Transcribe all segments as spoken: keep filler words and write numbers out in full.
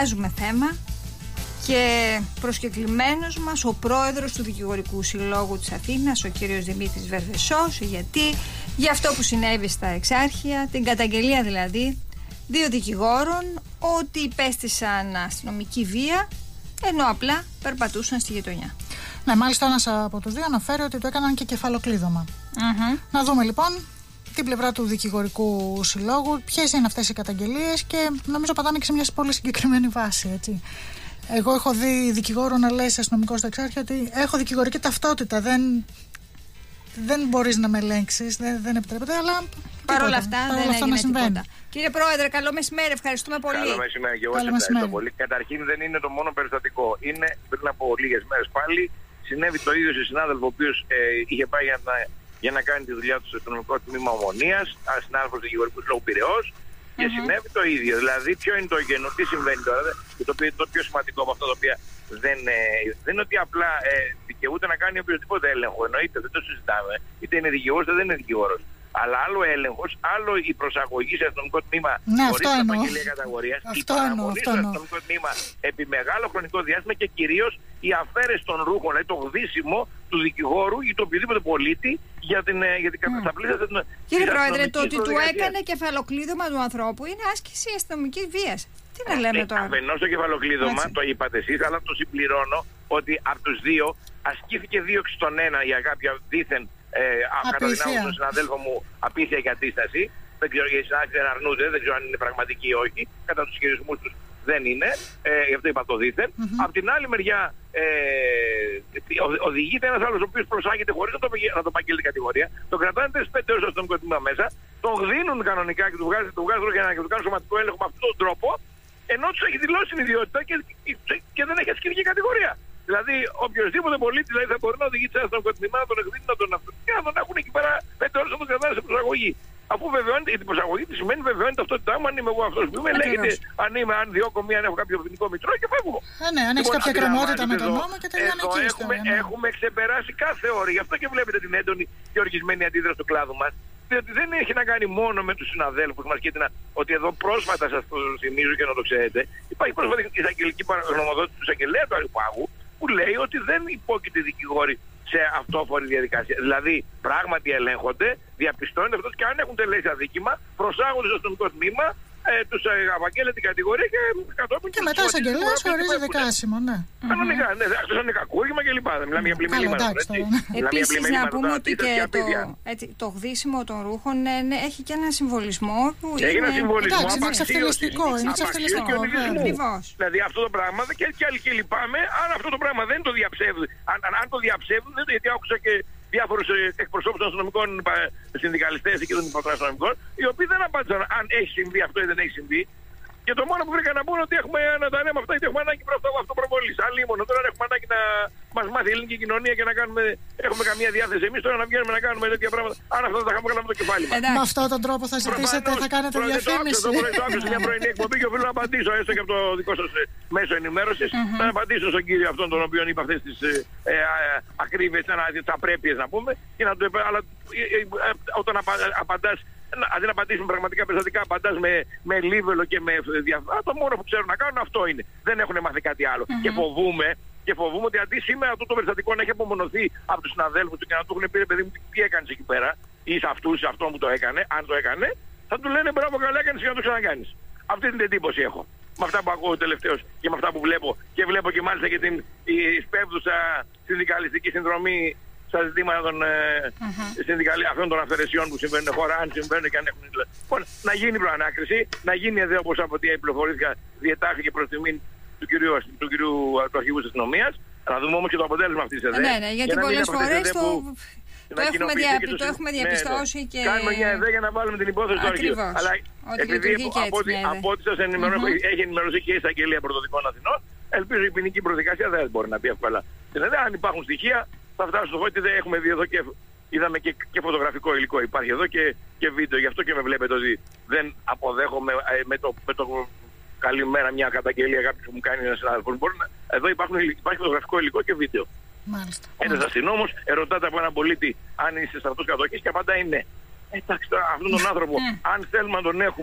Βάζουμε θέμα και προσκεκλημένος μας ο πρόεδρος του Δικηγορικού Συλλόγου της Αθήνας, ο κύριος Δημήτρης Βερβεσός. Γιατί? Για αυτό που συνέβη στα Εξάρχεια, την καταγγελία δηλαδή δύο δικηγόρων ότι υπέστησαν αστυνομική βία ενώ απλά περπατούσαν στη γειτονιά. Ναι, μάλιστα ένας από τους δύο αναφέρει ότι το έκαναν και κεφαλοκλείδωμα. Mm-hmm. Να δούμε λοιπόν την πλευρά του Δικηγορικού Συλλόγου, ποιες είναι αυτές οι καταγγελίες, και νομίζω πατάνε και σε μια πολύ συγκεκριμένη βάση, έτσι. Εγώ έχω δει δικηγόρο να λέει σε αστυνομικό στο Εξάρχεια ότι έχω δικηγορική ταυτότητα, δεν, δεν μπορείς να με ελέγξεις, δεν, δεν επιτρέπεται, αλλά παρ' όλα αυτά παρόλα δεν αυτά έγινε συμβαίνει. τίποτα. Κύριε Πρόεδρε, καλό μεσημέρι, ευχαριστούμε πολύ. Καλό μεσημέρι και εγώ σας ευχαριστώ πολύ. Καταρχήν δεν είναι το μόνο περιστατικό. Είναι πριν από λίγες μέρες πάλι συνέβη το ίδιο σε συνάδελφο, ο οποίος ε, είχε πάει για να, για να κάνει τη δουλειά του στο αστυνομικό τμήμα Ομονίας, συνάδελφος του Δικηγορικού Συλλόγου Πειραιώς, και mm-hmm. συνέβη το ίδιο. Δηλαδή, ποιο είναι το γένο, τι συμβαίνει τώρα, και το, το πιο σημαντικό από αυτό το οποίο δεν, ε, δεν είναι ότι απλά ε, δικαιούται να κάνει οποιοδήποτε έλεγχο. Εννοείται, δεν το συζητάμε. Είτε είναι δικηγόρος είτε δεν είναι δικηγόρος. Αλλά άλλο έλεγχος, άλλο η προσαγωγή σε αστυνομικό τμήμα ναι, χωρίς απαγγελία κατηγορίας, η παραμονή στο αστυνομικό τμήμα επί μεγάλο χρονικό διάστημα και κυρίως η αφαίρεση των ρούχων, δηλαδή το γδύσιμο του δικηγόρου ή του οποιοδήποτε πολίτη για την, για την mm. καταπλήρωση της αστυνομικής. Κύριε Πρόεδρε, το ότι του έκανε κεφαλοκλείδωμα του ανθρώπου είναι άσκηση αστυνομικής βίας. Τι να λέμε τώρα. Αφενός το κεφαλοκλείδωμα, το είπατε εσείς, αλλά το συμπληρώνω ότι από τους δύο ασκήθηκε δίωξη στον ένα για κάποια δίθεν Ε, κατά την άποψη του συναδέλφου μου απίθεια και αντίσταση. Δεν ξέρω, οι συνάδελφοι δεν αρνούνται, δεν ξέρω αν είναι πραγματική ή όχι. Κατά τους χειρισμούς τους δεν είναι. Ε, γι' αυτό είπα το δίθεν. Mm-hmm. Απ' την άλλη μεριά ε, οδηγείται ένας άλλος ο οποίος προσάγεται χωρίς να το, να το παγγέλει κατηγορία. Τον κρατάνε τέσσερις πέντε ώρες στο αστυνομικό τμήμα μέσα. Τον γδίνουν κανονικά και του βγάζουν, του βγάζουν και του κάνουν σωματικό έλεγχο με αυτόν τον τρόπο. Ενώ τους έχει δηλώσει την ιδιότητα και, και, και δεν έχει ασκηθεί κατηγορία. Δηλαδή, οποιοδήποτε πολίτη δηλαδή, θα μπορεί να οδηγήσει ένα αστυνομικό τμήμα, να τον εκδίνει, να τον αυτόν και να τον έχουν εκεί πέρα πέντε ώρες να τον κρατάνε σε προσαγωγή. Αφού βεβαιώνεται, η προσαγωγή τι σημαίνει, βεβαιώνει ταυτότητά μου, αν είμαι εγώ αυτός που είμαι, λέγεται αν είμαι, αν διώκω μία, αν έχω κάποιο ποινικό μητρό και φεύγω. Ε, ναι, αν έχει κάποια κρεμότητα με τον νόμο και τελειώνει εκεί. Έχουμε, ναι. έχουμε ξεπεράσει κάθε όριο. Γι' αυτό και βλέπετε την έντονη και οργισμένη αντίδραση του κλάδου μας. Διότι δεν έχει να κάνει μόνο με τους συναδέλφους μας και την, ότι εδώ πρόσφατα, σας το θυμίζω και να το ξέρετε, υπάρχει πρόσφατα εισαγγελική γνωμοδότηση του εισαγγελέα του Αριπάγου που λέει ότι δεν υπόκειται δικηγόροι σε αυτόφορη διαδικασία. Δηλαδή, πράγματι ελέγχονται, διαπιστώνεται αυτό και αν έχουν τελέσει αδίκημα, προσάγονται στο αστυνομικό τμήμα, ε, τους απαγγέλλεται την κατηγορία και κατόπιν. Και μετά εισαγγελέα ορίζει δικάσιμο, ναι. Κανονικά, ναι, αυτό είναι κακούργημα κλπ. Μιλάμε για πλημελήματα. Επίσης, να πούμε ότι και το, έτσι, το γδύσιμο των ρούχων ναι, ναι, έχει και ένα συμβολισμό που έχει είναι. ένα συμβολισμό. Εντάξει, είναι εξαφελιστικό. Είναι εξαφελιστικό. Δηλαδή αυτό το πράγμα και, και άλλοι και λυπάμαι, αν αυτό το πράγμα δεν το διαψεύδουν, αν, αν, αν το διαψεύδουν, δεν το, γιατί άκουσα και διάφορους εκπροσώπους των αστυνομικών συνδικαλιστές και των υποτραστικών, οι οποίοι δεν απάντησαν αν έχει συμβεί αυτό ή δεν έχει συμβεί. Και το μόνο που βρήκα να πούνε ότι έχουμε να τα λέμε αυτά, γιατί έχουμε ανάγκη προ αυτοπροβολή. Αλλή μόνο τώρα έχουμε ανάγκη να μας μάθει η ελληνική κοινωνία και να κάνουμε. Έχουμε καμία διάθεση εμείς τώρα να βγαίνουμε να κάνουμε τέτοια πράγματα. Αν αυτά τα είχαμε κάνει το κεφάλι μας. Με αυτόν τον τρόπο θα ζητήσετε, θα κάνετε διαφήμιση. Το άκουσα σε μια πρωινή εκπομπή και οφείλω να απαντήσω έστω και από το δικό σας μέσο ενημέρωσης. Να απαντήσω στον κύριο αυτόν τον οποίο είπε αυτές τις ακρίβειες, τις απρέπειες να πούμε. Αλλά όταν απαντάς. Αντί να απαντήσουμε πραγματικά περιστατικά, απαντάς με, με λίβελο και με διαφορά. Το μόνο που ξέρουν να κάνουν αυτό είναι. Δεν έχουν μάθει κάτι άλλο. Mm-hmm. Και φοβούμε, και φοβούμε ότι αντί σήμερα αυτό το περιστατικό να έχει απομονωθεί από τους συναδέλφους του και να του έχουν πει, παιδί μου, τι έκανες εκεί πέρα, ή σε αυτούς, σε αυτόν που το έκανε, αν το έκανε, θα του λένε μπράβο, καλά έκανες και να το ξανακάνεις. Αυτή την εντύπωση έχω. Με αυτά που ακούω τελευταίως και με αυτά που βλέπω. Και βλέπω και μάλιστα και την σπέβδουσα συνδικαλιστική συνδρομή στα ζητήματα των uh-huh. αυτών των αφαιρεσιών που συμβαίνουν στη χώρα, αν συμβαίνουν και αν έχουν. Λοιπόν, να γίνει προανάκριση, να γίνει εδώ όπως από ό,τι πληροφορήθηκα, διετάχθηκε προς τιμήν του κυρίου, του κυρίου του αρχηγού της αστυνομίας. Να δούμε όμως και το αποτέλεσμα αυτής της ΕΔΕ. Ναι, ναι, γιατί πολλές φορές το. Το έχουμε, δια... το, το έχουμε διαπιστώσει ναι, και. Κάνουμε μια ιδέα για να βάλουμε την υπόθεση στο αρχείο. Αλλά επειδή από ό,τι σας ενημερώνω, mm-hmm. έχει ενημερωθεί και η εισαγγελία πρωτοδικών Αθηνών, ελπίζω η ποινική προδικασία δεν μπορεί να πει εύκολα. Δηλαδή, αν υπάρχουν στοιχεία, θα φτάσω στο ότι δεν έχουμε δει εδώ και είδαμε και, και φωτογραφικό υλικό. Υπάρχει εδώ και, και βίντεο. Γι' αυτό και με βλέπετε ότι δεν αποδέχομαι ε, με, το, με το καλημέρα μια καταγγελία κάποιο που μου κάνει ένα συνάδελφο. Εδώ υπάρχουν, υπάρχει φωτογραφικό υλικό και βίντεο. Μάλιστα. Ένας αστυνόμος ερωτάται από έναν πολίτη αν είσαι στρατός κατοχής και απαντάει ναι. Εντάξει τώρα αυτόν τον άνθρωπο, αν θέλουμε να τον έχουμε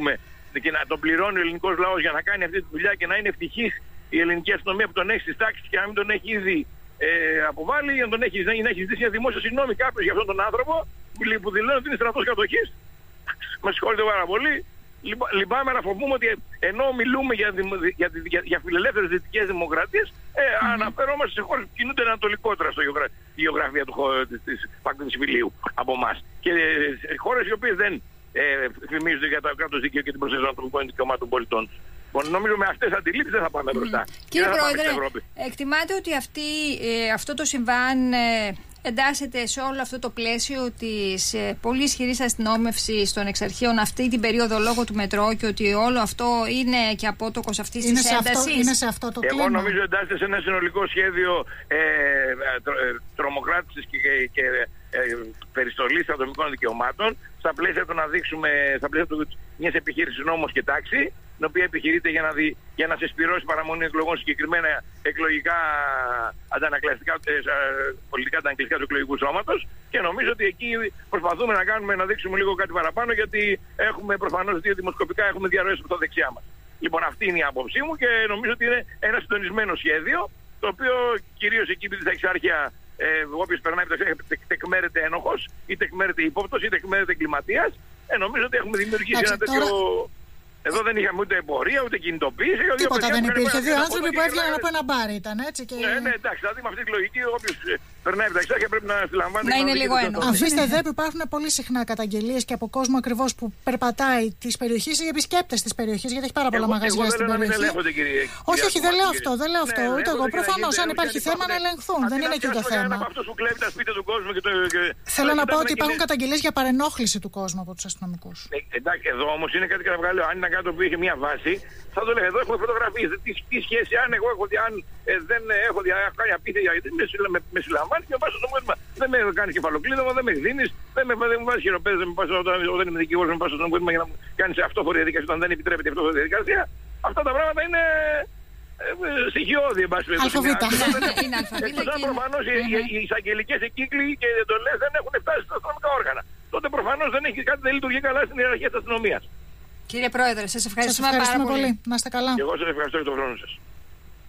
και να τον πληρώνει ο ελληνικός λαός για να κάνει αυτή τη δουλειά και να είναι ευτυχής η ελληνική αστυνομία που τον έχει στις τάξεις και να μην τον έχει ήδη ε, αποβάλει, για να τον έχει, να έχει ζητήσει μια δημόσια συγγνώμη κάποιος για αυτόν τον άνθρωπο που δηλώνει ότι είναι στρατός κατοχής. Με συγχωρείτε πάρα πολύ. Λυπάμαι να φοβούμαι ότι ενώ μιλούμε για, για, για, για φιλελεύθερες δυτικές δημοκρατίες, ε, mm-hmm. αναφερόμαστε σε χώρες που κινούνται ανατολικότερα στο γεωγρα... στη γεωγραφία του της Παγκόσμιου Συμφιλίου από εμάς. Και ε, χώρες οι οποίες δεν ε, φημίζονται για το κράτος δικαίου και την προστασία των ανθρωπικών δικαιωμάτων των πολιτών. Νομίζω με αυτές τις αντιλήψεις δεν θα πάμε μπροστά. Mm. Κύριε Πρόεδρε, εκτιμάτε ότι αυτή, ε, αυτό το συμβάν ε, εντάσσεται σε όλο αυτό το πλαίσιο της ε, πολύ ισχυρής αστυνόμευσης των εξαρχείων αυτή την περίοδο λόγω του μετρό και ότι όλο αυτό είναι και απότοκος αυτής είναι της έντασης? Είναι σε αυτό το κλίμα. Εγώ νομίζω εντάσσεται σε ένα συνολικό σχέδιο ε, τρο, ε, τρομοκράτησης και, και, και ε, περιστολής ατομικών δικαιωμάτων στα πλαίσια του να δείξουμε, στα πλαίσια του μιας επιχείρησης νόμος και τάξη, την οποία επιχειρείται για να, δει, για να συσπυρώσει παραμονή εκλογών συγκεκριμένα εκλογικά αντανακλαστικά, ε, πολιτικά αντανακλαστικά του εκλογικού σώματος, και νομίζω ότι εκεί προσπαθούμε να κάνουμε, να δείξουμε λίγο κάτι παραπάνω, γιατί έχουμε προφανώς δύο δημοσκοπικά, έχουμε διαρροές από τα δεξιά μας. Λοιπόν, αυτή είναι η άποψή μου και νομίζω ότι είναι ένα συντονισμένο σχέδιο, το οποίο κυρίως εκεί επειδή στα εξάρχεια ε, όποιος περνάει από τα εξάρχεια τεκμέρεται ένοχος, ή τεκμέρεται ύποπτος, ή τεκμέρεται εγκληματίας. Ε, νομίζω ότι έχουμε δημιουργήσει ένα τέτοιο. Τώρα... Εδώ δεν είχαμε ούτε εμπορία, ούτε κινητοποίηση. Τίποτα δεν υπήρχε. Δύο άνθρωποι που έβγαιναν από ένα μπάρ ήταν, έτσι. Και... Ναι, ναι, εντάξει, δηλαδή με αυτή τη λογική, όποιος περνάει από τα εξάρχεια πρέπει να συλλαμβάνει. Να είναι λίγο ένοχο. Αφήστε δε που υπάρχουν πολύ συχνά καταγγελίες και από κόσμο ακριβώς που περπατάει τη περιοχή ή επισκέπτες τη περιοχή, γιατί έχει πάρα πολλά εγώ, μαγαζιά εγώ στην περιοχή. Ελέγχονται, κύριε, όχι, όχι, δεν λέω αυτό. Δεν λέω αυτό. Ναι, ούτε εγώ. Προφανώς αν υπάρχει θέμα να ελεγχθούν. Δεν είναι εκεί το θέμα. Θέλω να πω ότι υπάρχουν καταγγελίες για παρενόχληση του κόσμου από τους αστυνομικούς. Εντάξει, εδώ όμως είναι κάτι καταβγάλιο. Αν είναι κάτι που είχε μια βάση, θα το λέγαμε. Εδώ έχουμε φωτογραφίες. Τι, τι σχέση, αν εγώ έχω, αν ε, δεν έχω κάνει απίθεση, γιατί με, με, με συλλαμβάνει και με πας στο νομοθέτημα. Δεν με κάνει κεφαλοκλείδωμα, δεν με δίνεις, δεν με, δεν με βάζει χειροπέδες, δεν με πας όταν, όταν είμαι δικηγόρος, με πας στο νομοθέτημα για να κάνεις αυτόφορη διαδικασία όταν δεν επιτρέπεται αυτόφορη διαδικασία. Αυτά τα πράγματα είναι ε, στοιχειώδη, εν πάση περιπτώσει. Είναι αλφαβήτα. Εκτός αν προφανώς οι εισαγγελικές εκύκλοι και οι εντολές δεν έχουν φτάσει στα αστυνομικά όργανα. Τότε προφανώς δεν έχει κάτι, δεν λειτουργεί καλά στην ιεραρχία της αστυνομίας. Κύριε Πρόεδρε, σας ευχαριστούμε, σας ευχαριστούμε πάρα πολύ. πολύ. Να είστε καλά. Και εγώ σας ευχαριστώ για τον χρόνο σας.